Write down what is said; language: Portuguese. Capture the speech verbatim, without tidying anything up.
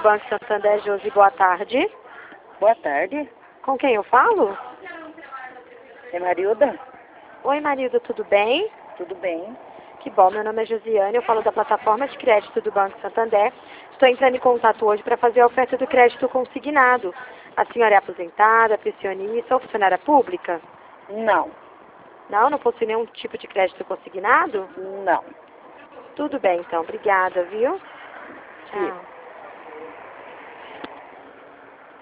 Banco Santander, Josi, boa tarde. Boa tarde. Com quem eu falo? É Marilda? Oi, Marilda, tudo bem? Tudo bem. Que bom, meu nome é Josiane, eu falo da plataforma de crédito do Banco Santander. Estou entrando em contato hoje para fazer a oferta do crédito consignado. A senhora é aposentada, pensionista ou funcionária pública? Não. Não, não possui nenhum tipo de crédito consignado? Não. Tudo bem, então. Obrigada, viu? Tchau. Isso.